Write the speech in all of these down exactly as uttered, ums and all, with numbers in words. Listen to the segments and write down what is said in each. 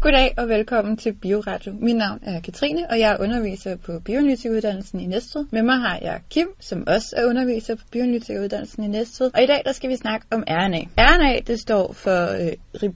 Goddag og velkommen til Bioradio. Mit navn er Katrine, og jeg er underviser på bioanalytikeruddannelsen i Næstved. Med mig har jeg Kim, som også er underviser på bioanalytikeruddannelsen i Næstved. Og i dag der skal vi snakke om R N A. R N A det står for øh,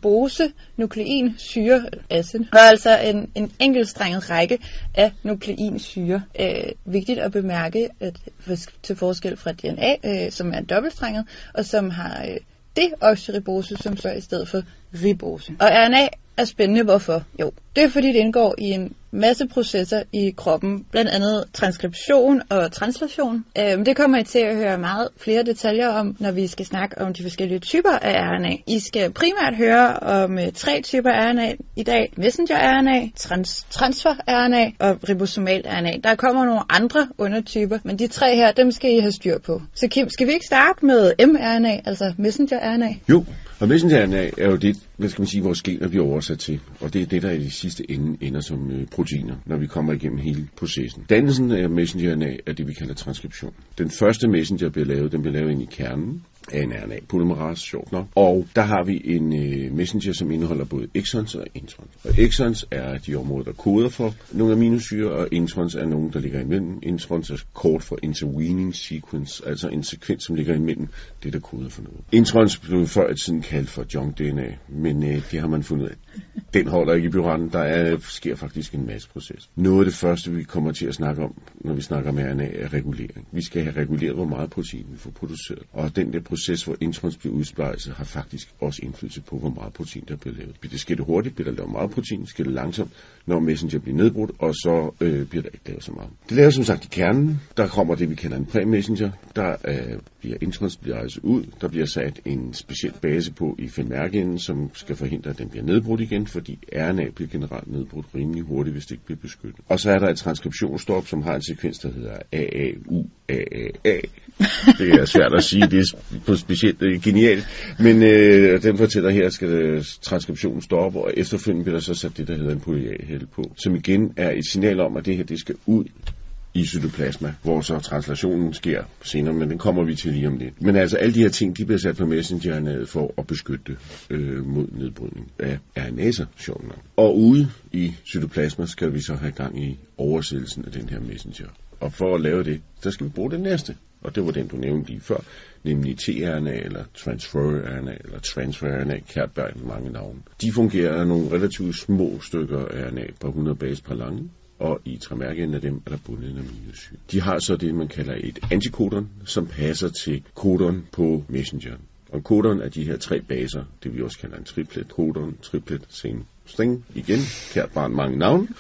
ribosenuklein-syre acid, og altså en, en enkeltstrenget række af nukleinsyre. Øh, vigtigt at bemærke, at for, til forskel fra D N A, øh, som er dobbeltstrenget, og som har øh, deoxyribose, som så i stedet for ribose. Og R N A er spændende. Hvorfor? Jo, det er fordi det indgår i en masse processer i kroppen, blandt andet transkription og translation. Øhm, det kommer I til at høre meget flere detaljer om, når vi skal snakke om de forskellige typer af R N A. I skal primært høre om øh, tre typer R N A i dag. Messenger-R N A, trans- transfer-R N A og ribosomal-R N A. Der kommer nogle andre undertyper, men de tre her, dem skal I have styr på. Så Kim, skal vi ikke starte med M R N A, altså messenger-R N A? Jo, og messenger-R N A er jo det, hvad skal man sige, vores gener bliver oversat til. Og det er det, der i det sidste ende ender som øh, proteiner, når vi kommer igennem hele processen. Dannelsen af messenger-R N A er det, vi kalder transkription. Den første messenger bliver lavet, den bliver lavet ind i kernen af en R N A-polymerase, sjovt nok. Og der har vi en øh, messenger, som indeholder både exons og introns. Og exons er de områder, der koder for nogle aminosyre, og introns er nogle, der ligger imellem. Introns er kort for intervening sequence, altså en sekvens, som ligger imellem det, der koder for noget. Introns blev før i tiden kaldt for junk D N A, men øh, det har man fundet ud af. Den holder ikke i bioretten. Der er, sker faktisk en masse proces. Noget af det første, vi kommer til at snakke om, når vi snakker om R N A, er regulering. Vi skal have reguleret, hvor meget protein vi får produceret. Og den der proces, hvor introns bliver udsplejset, har faktisk også indflydelse på, hvor meget protein der bliver lavet. Det sker det hurtigt, bliver der lavet meget protein, sker det langsomt, når messenger bliver nedbrudt, og så øh, bliver der ikke lavet så meget. Det laver som sagt i kernen. Der kommer det, vi kalder en præ-messenger. Der øh, bliver introns bliver rejst ud. Der bliver sat en speciel base på i femmergen, som skal forhindre, at den bliver nedbrudt igen, fordi R N A bliver generelt nedbrudt rimelig hurtigt, hvis det ikke bliver beskyttet. Og så er der et transkriptionsstop, som har en sekvens, der hedder A A U A A A. Det er svært at sige, det er på specielt det er genialt, men øh, den fortæller her, skal det, transkriptionen stoppe, og efterfølgende bliver der så sat det, der hedder en poly-A-hæl på, som igen er et signal om, at det her, det skal ud i cytoplasma, hvor så translationen sker senere, men den kommer vi til lige om lidt. Men altså, alle de her ting, de bliver sat på messenger-R N A'et for at beskytte øh, mod nedbrydning af R N A'ser, sjovt nok. Og ude i cytoplasma skal vi så have gang i oversættelsen af den her messenger. Og for at lave det, så skal vi bruge den næste. Og det var den, du nævnte lige før, nemlig tRNA, eller transfer-R N A, eller transfer-R N A, kært med mange navne. De fungerer af nogle relativt små stykker R N A på hundrede base per lange, og i trimærken af dem er der bundet en aminosyre. De har så det, man kalder et antikodon, som passer til kodon på messengeren. Og kodon er de her tre baser, det vi også kalder en triplet, kodon, triplet, sen, string, igen, kært barn, mange navne.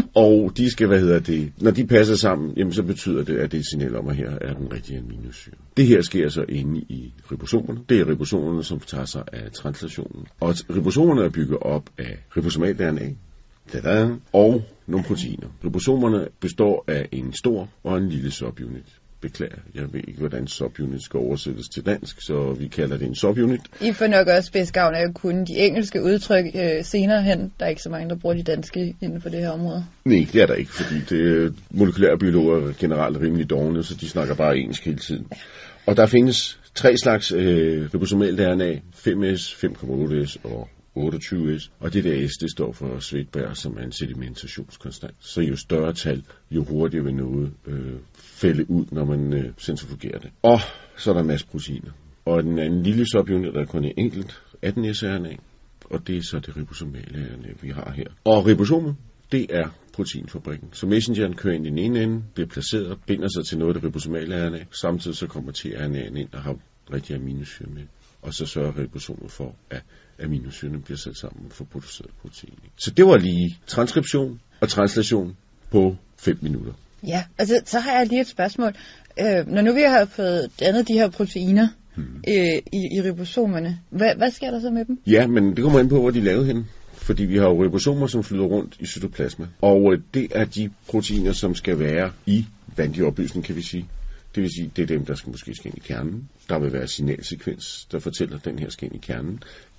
Og de skal, hvad hedder det, når de passer sammen, jamen så betyder det, at det er et signal om, at her er den rigtige aminosyre. Det her sker så inde i ribosomerne. Det er ribosomerne, som tager sig af translationen. Og ribosomerne er bygget op af ribosomalt R N A, Tada. Og nogle proteiner. Ribosomerne består af en stor og en lille subunit. Beklager, jeg ved ikke, hvordan subunit skal oversættes til dansk, så vi kalder det en subunit. I får nok også bedst gavn af at kunne de engelske udtryk øh, senere hen. Der er ikke så mange, der bruger de danske inden for det her område. Nej, det er der ikke, fordi det, molekylære biologer er generelt rimelig dårlige, så de snakker bare engelsk hele tiden. Ja. Og der findes tre slags øh, ribosomalt R N A, fem S, fem komma otte S og otteogtyve S, og det der S, det står for Svedberg, som er en sedimentationskonstant. Så jo større tal, jo hurtigere vil noget øh, fælde ud, når man øh, centrifugerer det. Og så er der en masse proteiner. Og den anden lille subunit, der er kun en enkelt atten S R N A, og det er så det ribosomale R N A, vi har her. Og ribosomet, det er proteinfabrikken. Så messengeren kører ind i den ene ende, bliver placeret og binder sig til noget af det ribosomale R N A. Samtidig så kommer tRNA'en ind og har rigtig aminosyre med. Og så sørger ribosomet for, at aminosyrene bliver sat sammen for produceret protein. Så det var lige transkription og translation på fem minutter. Ja, altså så har jeg lige et spørgsmål. Øh, når nu vi har fået dannet de her proteiner hmm. øh, i, i ribosomerne, hvad, hvad sker der så med dem? Ja, men det kommer ind på, hvor de er lavet hen. Fordi vi har jo ribosomer, som flyder rundt i cytoplasma. Og det er de proteiner, som skal være i vandig opløsning, kan vi sige. Det vil sige, det er dem, der skal måske skal ind i kernen. Der vil være signalsekvens, der fortæller, at den her skal ind i kernen.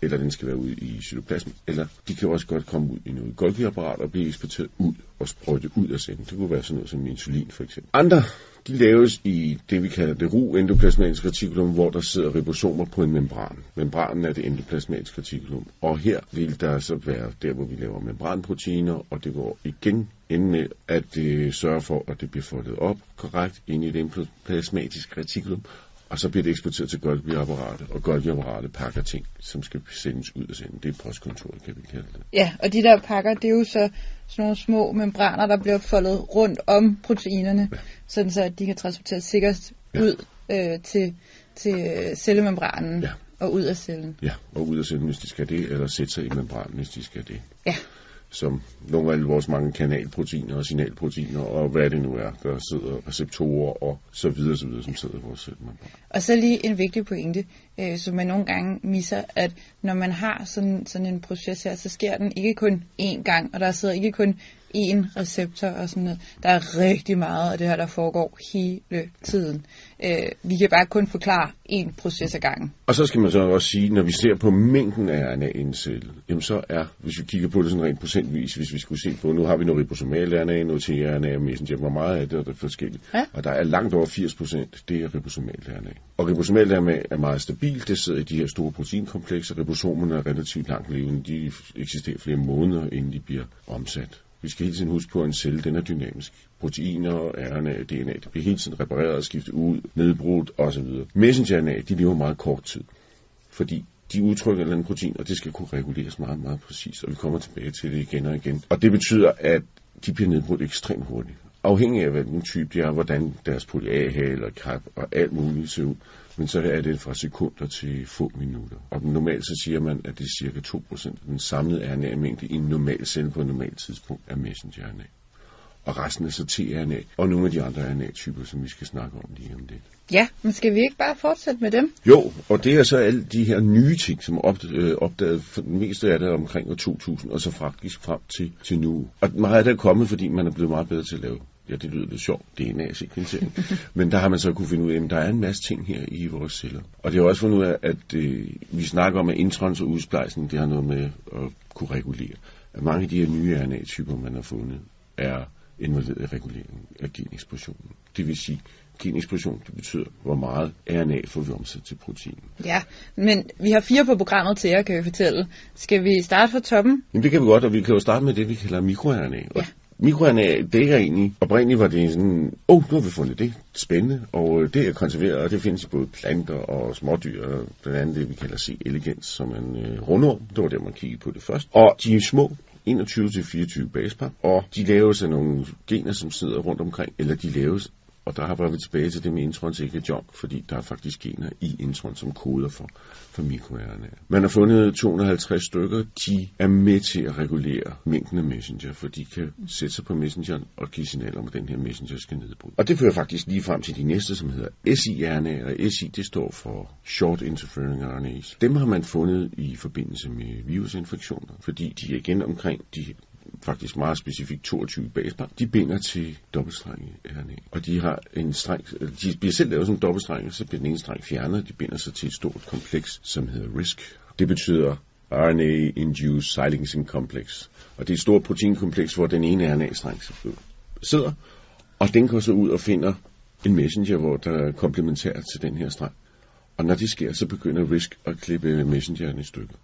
eller den skal være ude i cytoplasmen, eller de kan også godt komme ud i noget Golgi-apparat og blive eksporteret ud og sprøjtet ud af cellen. Det kunne være sådan noget som insulin for eksempel. Andre, de laves i det, vi kalder det ru endoplasmatisk reticulum, hvor der sidder ribosomer på en membran. Membranen er det endoplasmatiske reticulum. Og her vil der så være der, hvor vi laver membranproteiner, og det går igen ende med at det sørger for, at det bliver foldet op korrekt ind i det endoplasmatiske reticulum, og så bliver det eksporteret til Golgi-apparatet, og Golgi-apparatet pakker ting, som skal sendes ud af cellen. Det er postkontoret, kan vi kalde det. Ja, og de der pakker, det er jo så sådan nogle små membraner, der bliver foldet rundt om proteinerne, ja. Sådan så at de kan transporteres sikkert ja. ud øh, til, til cellemembranen ja. og ud af cellen. Ja, og ud af cellen, hvis de skal det, eller sætte sig i membranen, hvis de skal det. Ja. Som nogle af vores mange kanalproteiner og signalproteiner, og hvad det nu er, der sidder receptorer og så videre, så videre, som sidder i vores cellemembran. Og så lige en vigtig pointe, øh, som man nogle gange misser, at når man har sådan, sådan en proces her, så sker den ikke kun én gang, og der sidder ikke kun én receptor og sådan noget. Der er rigtig meget af det her, der foregår hele tiden. Øh, vi kan bare kun forklare én proces ad gangen. Og så skal man så også sige, når vi ser på mængden af R N A i en celle, jamen så er, hvis vi kigger på det sådan rent procentvis, hvis vi skulle se på, nu har vi noget ribosomal R N A, noget tRNA og messenger, hvor meget af det er der forskelligt. Ja. Og der er langt over firs procent, det er ribosomal R N A. Og ribosomal R N A er meget stabilt, det sidder i de her store proteinkomplekser, ribosomerne er relativt langt levende, de eksisterer flere måneder, inden de bliver omsat. Vi skal hele tiden huske på, at en celle, den er dynamisk. Proteiner, R N A, D N A, det bliver hele tiden repareret, skiftet ud, nedbrudt osv. Messenger R N A, de lever meget kort tid, fordi de udtrykker et eller andet protein, og det skal kunne reguleres meget, meget præcist, og vi kommer tilbage til det igen og igen. Og det betyder, at de bliver nedbrudt ekstremt hurtigt. Afhængig af, hvilken type de er, hvordan deres poly-A-hale og kap og alt muligt ser ud. Men så er det fra sekunder til få minutter. Og normalt så siger man, at det er cirka to procent af den samlede R N A-mængde i en normal celle på et normalt tidspunkt er messenger R N A. Og resten er så tRNA og nogle af de andre R N A-typer, som vi skal snakke om lige om lidt. Ja, men skal vi ikke bare fortsætte med dem? Jo, og det er så alle de her nye ting, som er opdaget, for det meste af det omkring år to tusind, og så faktisk frem til, til nu. Og meget af det er kommet, fordi man er blevet meget bedre til at lave. Ja, det lyder lidt sjovt, D N A-sekvensering. Men der har man så kunne finde ud af, at der er en masse ting her i vores celler. Og det har også fundet ud af, at øh, vi snakker om, at introns og udsplejsning, det har noget med at kunne regulere. At mange af de her nye R N A-typer, man har fundet, er involveret i reguleringen af genekspressionen. Det vil sige, genekspression, det betyder, hvor meget R N A får vi omsat til protein. Ja, men vi har fire på programmet til jer, kan vi fortælle. Skal vi starte fra toppen? Jamen det kan vi godt, og vi kan jo starte med det, vi kalder mikro-R N A. Ja. Mikro-R N A, det er egentlig, oprindeligt var det sådan, åh, oh, nu har vi fundet det, spændende, og det er konserveret, og det findes i både planter og smådyr, og blandt andet det, vi kalder C. elegans, som en øh, rundorm. Det var der, man kiggede på det først. Og de er små, enogtyve til fireogtyve basepar, og de laves af nogle gener, som sidder rundt omkring, eller de laves, og der har vi tilbage til det med introns, ikke junk, fordi der er faktisk gener i introns, som koder for, for mikro-R N A. Man har fundet to hundrede og halvtreds stykker, de er med til at regulere mængden af messenger, for de kan sætte sig på messengeren og give signaler om, at den her messenger skal nedbryde. Og det fører faktisk lige frem til de næste, som hedder siRNA, og S I det står for Short Interfering R N A's. Dem har man fundet i forbindelse med virusinfektioner, fordi de er igen omkring de faktisk meget specifikt toogtyve basepar, de binder til dobbeltstrenge R N A. Og de har en streng, de bliver selv lavet som dobbeltstrenge, så bliver den ene streng fjernet, de binder sig til et stort kompleks, som hedder R I S C. Det betyder R N A-Induced Silencing Complex. Og det er et stort proteinkompleks, hvor den ene R N A-streng sidder, og den går så ud og finder en messenger, hvor der er komplementær til den her streng. Og når det sker, så begynder R I S C at klippe messengeren i stykker.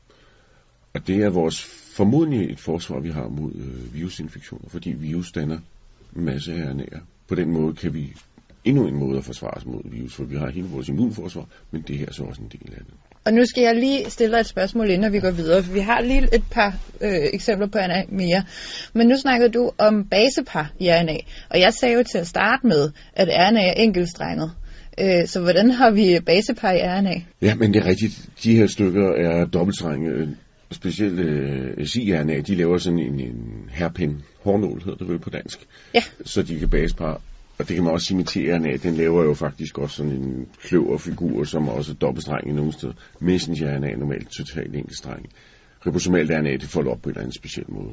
Og det er vores formodentlig et forsvar, vi har mod øh, virusinfektioner, fordi virus danner en masse R N A'er. På den måde kan vi endnu en måde at forsvare os mod virus, for vi har hele vores immunforsvar, men det her er så også en del af det. Og nu skal jeg lige stille dig et spørgsmål, inden vi går videre, for vi har lige et par øh, eksempler på R N A mere. Men nu snakkede du om basepar i R N A, og jeg sagde jo til at starte med, at R N A er enkeltstrenget. Øh, så hvordan har vi basepar i R N A? Ja, men det er rigtigt. De her stykker er dobbeltstrenge. Specielt øh, siRNA, de laver sådan en, en hairpin, hårnål hedder det vel på dansk, ja. Så de kan basepar. Og det kan man også sige med tRNA, den laver jo faktisk også sådan en kløverfigur, som er også dobbeltstreng i nogle steder. Messenger R N A er normalt totalt enkeltstreng. Ribosomal R N A, det folder op på en eller anden speciel måde.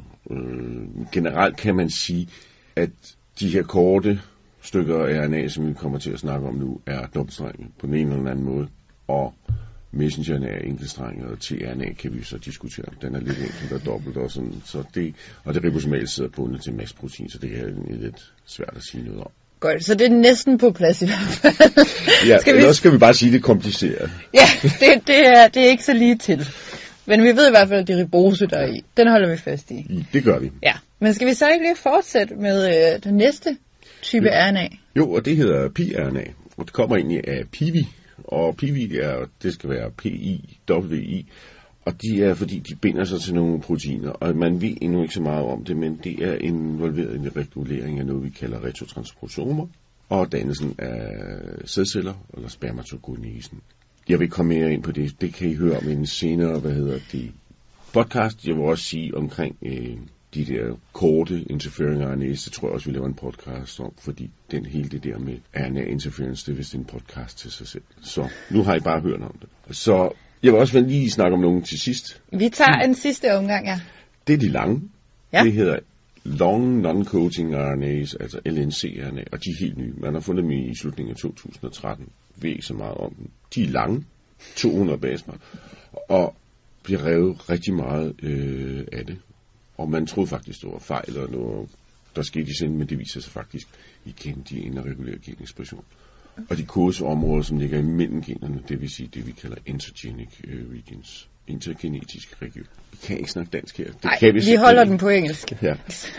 Øh, generelt kan man sige, at de her korte stykker R N A, som vi kommer til at snakke om nu, er dobbeltstrenge på den ene eller anden måde. Og messenger-R N A er enkeltstrenget, og tRNA kan vi så diskutere. Den er lidt enkelt og dobbelt og sådan. Så det, og det ribosomale sidder bundet til mastprotein, så det er lidt svært at sige noget om. Godt, så det er næsten på plads i hvert fald. Ja, skal vi... ellers skal vi bare sige, det er kompliceret. Ja, det, det, er, det er ikke så lige til. Men vi ved i hvert fald, at det er ribose, der er i. Den holder vi fast i. Det gør vi. Ja, men skal vi så ikke lige fortsætte med øh, den næste type jo. R N A? Jo, og det hedder piRNA, og det kommer egentlig af pivi. Og pivi er, det skal være P I W I, og de er, fordi de binder sig til nogle proteiner, og man ved endnu ikke så meget om det, men det er involveret i en regulering af noget, vi kalder retrotransposomer, og dannelsen af sædceller, eller spermatogonesen. Jeg vil komme mere ind på det, det kan I høre om i en senere, hvad hedder det, podcast. Jeg vil også sige omkring øh, de der korte interfering R N A's, det tror jeg også, vi laver en podcast om, fordi den hele det der med R N A interference, det er vist en podcast til sig selv. Så nu har I bare hørt om det. Så jeg vil også lige snakke om nogen til sidst. Vi tager en sidste omgang, ja. Det er de lange. Ja. Det hedder Long Non-Coating R N A's, altså L N C R N A, og de er helt nye. Man har fundet dem i slutningen af to tusind og tretten. Ved ikke så meget om dem. De er lange, to hundrede basemer, og bliver revet rigtig meget øh, af det. Og man troede faktisk, det var fejl eller noget, der skete i senden, men det viser sig faktisk igen, de er inde og regulerer genekspression. Og de kodes områder, som ligger imellem generne, det vil sige det, vi kalder intergenic øh, regions. Intergenetisk region. Vi kan ikke snakke dansk her. Det Nej, kan vi, vi holder den på engelsk. Ja.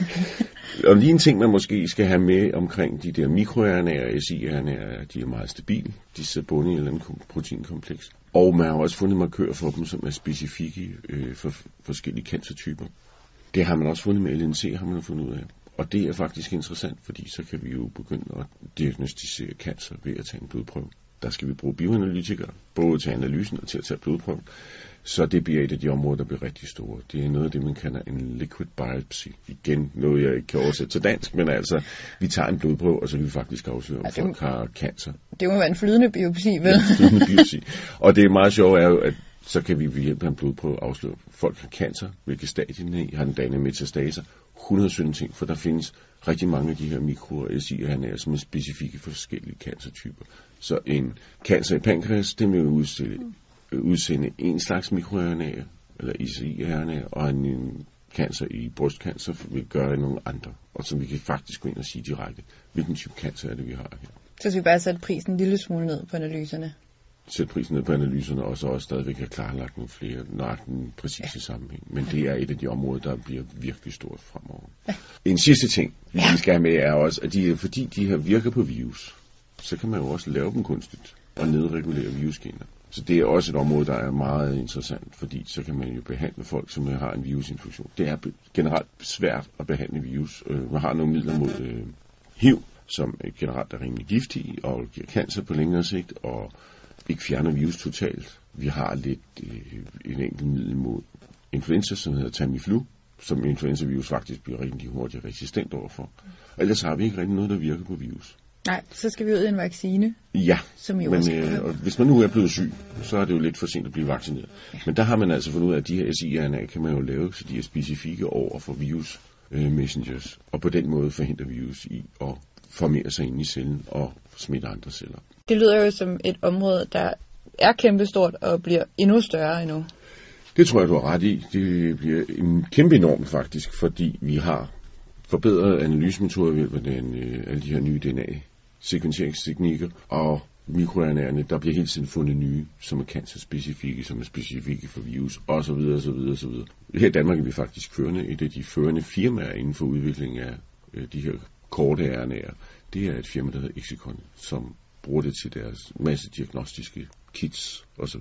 Og lige en ting, man måske skal have med omkring de der mikro-R N A'er og S I R N A'er, de er meget stabile. De sidder bundet i en eller anden proteinkompleks. Og man har også fundet markører for dem, som er specifikke øh, for forskellige cancertyper. Det har man også fundet med L N C, har man fundet ud af. Og det er faktisk interessant, fordi så kan vi jo begynde at diagnostisere cancer ved at tage en blodprøve. Der skal vi bruge bioanalytikere, både til analysen og til at tage blodprøven. Så det bliver et af de områder, der bliver rigtig store. Det er noget af det, man kalder en liquid biopsy. Igen, noget jeg ikke kan oversætte til dansk, men altså, vi tager en blodprøve, og så vil vi faktisk afsløre, om ja, folk har cancer. Det må være en flydende biopsi, vel? En flydende biopsi. Og det er meget sjovt er jo, at så kan vi ved hjælp af en blodprøve afsløre, om folk har cancer, hvilke stadier den er i, har den dannet metastaser, hundrede sytten ting, for der findes rigtig mange af de her mikro- og S I R N A'er, som er specifikke for forskellige cancertyper. Så en cancer i pankreas, det vil udstille, udsende en slags mikro-R N A'er, eller S I R N A'er, og en, en cancer i brystcancer vil gøre nogle andre. Og så vi kan faktisk gå ind og sige direkte, hvilken type cancer er det, vi har her. Så skal vi bare sætte prisen en lille smule ned på analyserne. Sætte prisen ned på analyserne, og så også stadigvæk have klarlagt nogle flere, nok den præcise ja. sammenhæng. Men det er et af de områder, der bliver virkelig stort fremover. Ja. En sidste ting, vi ja. skal have med, er også, at de, fordi de her virker på virus, så kan man jo også lave dem kunstigt og nedregulere virusgener. Så det er også et område, der er meget interessant, fordi så kan man jo behandle folk, som har en virusinfektion. Det er generelt svært at behandle virus. Man har nogle midler mod øh, H I V, som generelt er rimelig giftige og giver cancer på længere sigt, og ikke fjerner virus totalt. Vi har lidt øh, en enkelt middel mod influenza, som hedder Tamiflu, som influenzavirus faktisk bliver rigtig hurtigt resistent overfor. Og ellers har vi ikke rigtig noget, der virker på virus. Nej, så skal vi ud i en vaccine. Ja, som jo men øh, og hvis man nu er blevet syg, så er det jo lidt for sent at blive vaccineret. Ja. Men der har man altså fundet ud af, at de her S I R N A kan man jo lave, så de er specifikke over for virus øh, messengers, og på den måde forhindrer virus i at formere sig ind i cellen og smitte andre celler. Det lyder jo som et område, der er kæmpestort og bliver endnu større endnu. Det tror jeg, du har ret i. Det bliver en kæmpe enorm faktisk, fordi vi har forbedret analysemetoder ved hjælp af den, øh, alle de her nye D N A-sekventieringsteknikker, og mikro-R N A'erne, der bliver hele tiden fundet nye, som er cancerspecifikke, som er specifikke for virus, osv. osv. osv. Her i Danmark er vi faktisk førende, et af de førende firmaer inden for udvikling af øh, de her korte R N A'er. Det er et firma, der hedder Exicon, som bruger det til deres masse diagnostiske kits osv.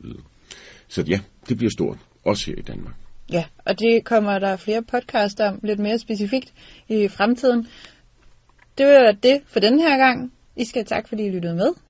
Så ja, det bliver stort, også her i Danmark. Ja, og det kommer der flere podcasts om, lidt mere specifikt i fremtiden. Det var det for denne her gang. I skal tak, fordi I lyttede med.